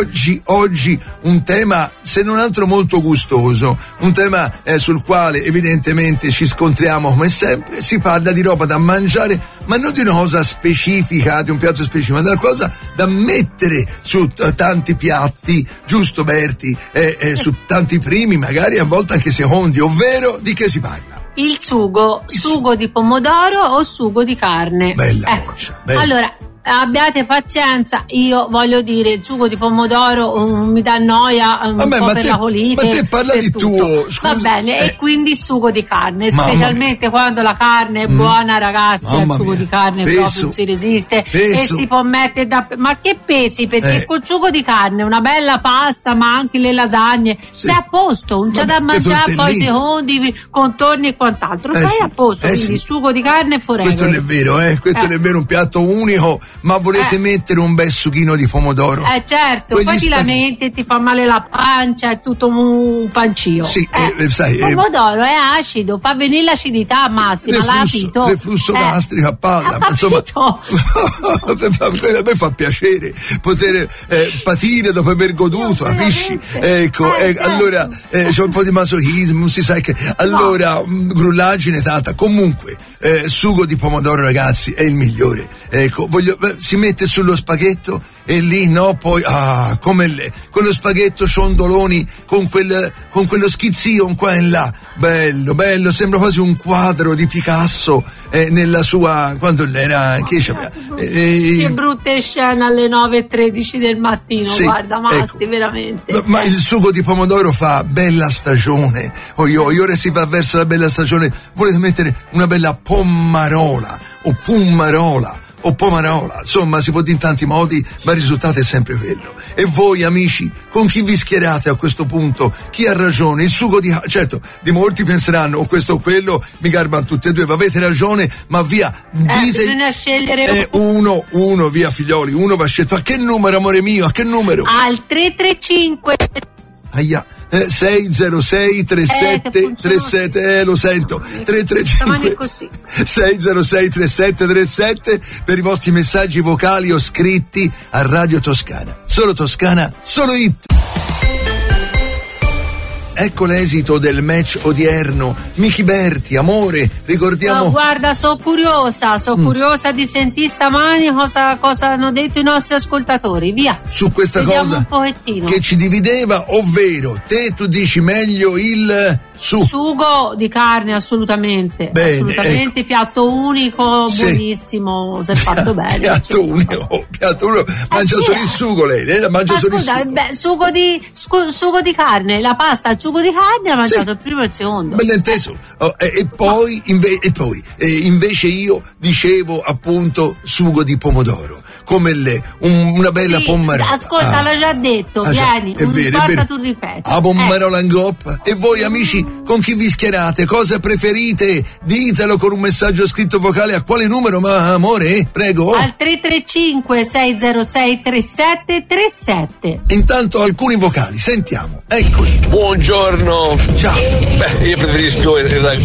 oggi un tema, se non altro molto gustoso, un tema sul quale evidentemente ci scontriamo come sempre. Si parla di roba da mangiare, ma non di una cosa specifica, di un piatto specifico, ma di una cosa da mettere su tanti piatti, giusto Berti? Su tanti primi, magari a volte anche secondi, ovvero di che si parla? Il sugo di pomodoro o sugo di carne? Bella, ecco. Bella. Allora, abbiate pazienza, io voglio dire, il sugo di pomodoro mi dà noia po' per la colite. Ma te parla di tutto. tuo, scusa. Va bene, e quindi sugo di carne, specialmente quando la carne è buona, ragazzi, il sugo di carne proprio non si resiste e si può mettere ma che pesi, perché col sugo di carne una bella pasta, ma anche le lasagne, sei a posto, non c'è da mangiare poi secondi, contorni e quant'altro, sei a posto, quindi sugo di carne forever. Questo non è vero, questo non è vero, un piatto unico. Ma volete mettere un bel sughino di pomodoro? Certo, poi ti lamenti, ti fa male la pancia, è tutto un pancio. Sì, sai, il pomodoro è acido, fa venire l'acidità, Masti, ma l'ha capito? Reflusso gastrico a palla, insomma. A me fa piacere poter patire dopo aver goduto, capisci? Ecco, allora c'è un po' di masochismo, si sa che. Allora, grullaggine tanta, comunque. Sugo di pomodoro, ragazzi, è il migliore. Ecco, si mette sullo spaghetto e lì poi come quello spaghetto ciondoloni con quello schizzio qua e là, bello, sembra quasi un quadro di Picasso nella sua, quando era che brutte scene alle 9:13 del mattino, guarda Masti, veramente. Ma il sugo di pomodoro fa bella stagione. Ora si va verso la bella stagione, volete mettere una bella pommarola o pummarola o pomarola, insomma si può dire in tanti modi, ma il risultato è sempre quello. E voi amici, con chi vi schierate a questo punto? Chi ha ragione? Il sugo di certo, di molti penseranno o questo o quello, mi garbano tutti e due, ma avete ragione, ma via, dite bisogna scegliere uno, via figlioli, uno va scelto. A che numero, amore mio? A che numero? Al 335 606 37 37, lo sento, 335 606 37 37 per i vostri messaggi vocali o scritti a Radio Toscana. Solo Toscana, solo hit. Ecco l'esito del match odierno. Michi Berti, amore, ricordiamo. No, guarda, sono curiosa di sentire stamani cosa hanno detto i nostri ascoltatori. Via. Su questa Vediamo cosa un pochettino che ci divideva, ovvero tu dici meglio il sugo di carne, assolutamente. Bene, assolutamente, ecco. Piatto unico, buonissimo, se fatto bene. Piatto unico, mangia solo il sugo lei mangia solo il sugo. Sugo di carne, la pasta al sugo di carne ha mangiato il primo e il secondo. Ben inteso. E poi invece io dicevo appunto sugo di pomodoro, come una bella pommarola. Ascolta, l'ho già detto, vieni, non importa, tu ripeti. A pommarola in goppa. E voi amici, con chi vi schierate? Cosa preferite? Ditelo con un messaggio scritto vocale. A quale numero, ma amore? Prego. Al 335 606 3737. Intanto alcuni vocali, sentiamo. Eccoli. Buongiorno. Ciao. Io preferisco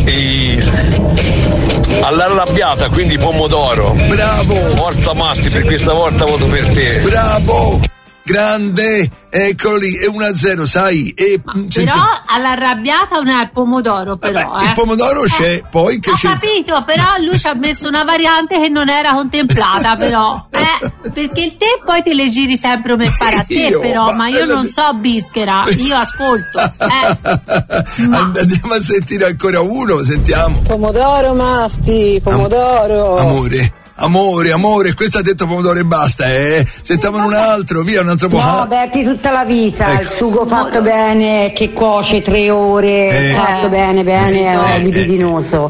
all'arrabbiata, quindi pomodoro. Bravo. Forza Masti, per questa volta voto per te. Bravo. Grande, eccoli, è 1-0, sai. Però all'arrabbiata non è il pomodoro, però. Il pomodoro c'è, poi che c'è. Ho capito, però lui ci ha messo una variante che non era contemplata, però. Perché il te poi te le giri sempre come fare a te, però, ma io non so bischera, io ascolto. Andiamo a sentire ancora uno, sentiamo. Pomodoro, Masti, pomodoro. Amore, questo ha detto pomodoro e basta, Sentiamo un altro, via, un altro po'. No, Berti, tutta la vita, ecco. Il sugo fatto bene, che cuoce 3 ore, fatto bene, libidinoso.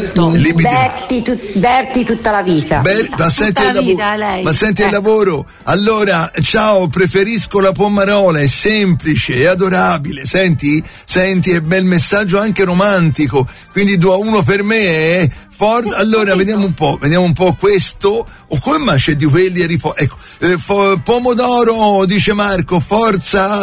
Berti, tutta la vita. Ma senti il lavoro. Allora, ciao, preferisco la pommarola, è semplice, è adorabile. Senti, è bel messaggio anche romantico. Quindi 2-1 per me, Forza, allora vediamo un po' questo, o come mai c'è di quelli ecco, pomodoro, dice Marco, forza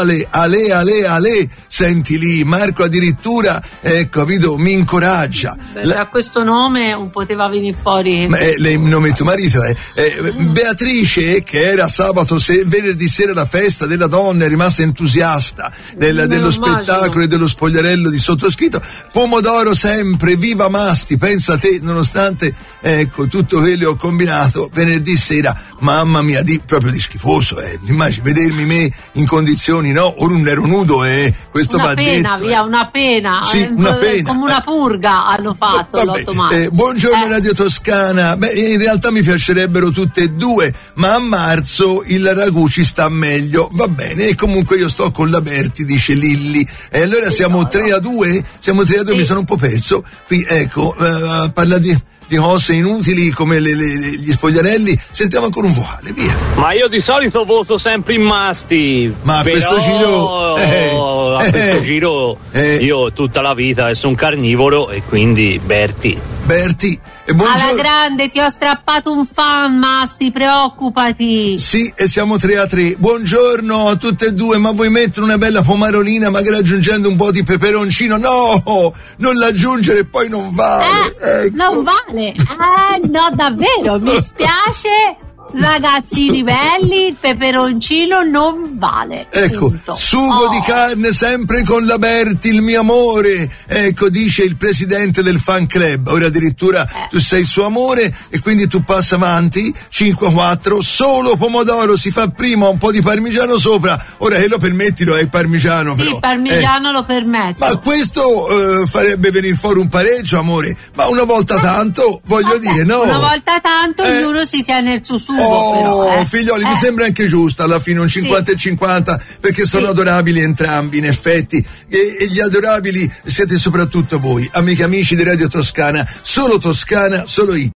Ale, senti lì, Marco addirittura, capito, mi incoraggia. Da questo nome non poteva venire fuori. Il nome di tuo marito è Beatrice, che era venerdì sera la festa della donna, è rimasta entusiasta dello spettacolo e dello spogliarello di sottoscritto. Pomodoro sempre, viva Masti, pensa a te, nonostante tutto quello che ho combinato venerdì sera, mamma mia, proprio di schifoso, immagini vedermi me in condizioni, no? Ora non ero nudo e questo va detto. Una pena, sì, una pena. Come una purga hanno fatto l'8 buongiorno Radio Toscana. In realtà mi piacerebbero tutte e due, ma a marzo il ragù ci sta meglio, va bene, e comunque io sto con la Berti, dice Lilli, e allora siamo 3-2, sì. Mi sono un po' perso qui, parla di cose inutili come gli spogliarelli. Sentiamo ancora un vocale, via. Ma io di solito voto sempre in Masti, ma però questo giro a questo giro io tutta la vita sono carnivoro e quindi Berti, e buongiorno. Alla grande, ti ho strappato un fan, Masti, preoccupati. Sì, e siamo 3-3. Buongiorno a tutte e due, ma vuoi mettere una bella pomarolina, magari aggiungendo un po' di peperoncino? No, non l'aggiungere e poi non vale. Ecco. Non vale? No, davvero, mi spiace. Ragazzini belli, il peperoncino non vale. Ecco, punto. Sugo di carne sempre con la Berti, il mio amore. Ecco, dice il presidente del fan club. Ora addirittura tu sei il suo amore e quindi tu passa avanti. 5-4, solo pomodoro si fa prima, un po' di parmigiano sopra. Ora che lo permetti, lo è il parmigiano. Sì, però. Il parmigiano lo permetto. Ma questo farebbe venire fuori un pareggio, amore. Ma una volta tanto, voglio dire, no? Una volta tanto ognuno si tiene il suo sugo. Però, figlioli, mi sembra anche giusto alla fine un 50 e 50, perché sono adorabili entrambi, in effetti, e gli adorabili siete soprattutto voi, amiche e amici di Radio Toscana, solo Toscana, solo IT.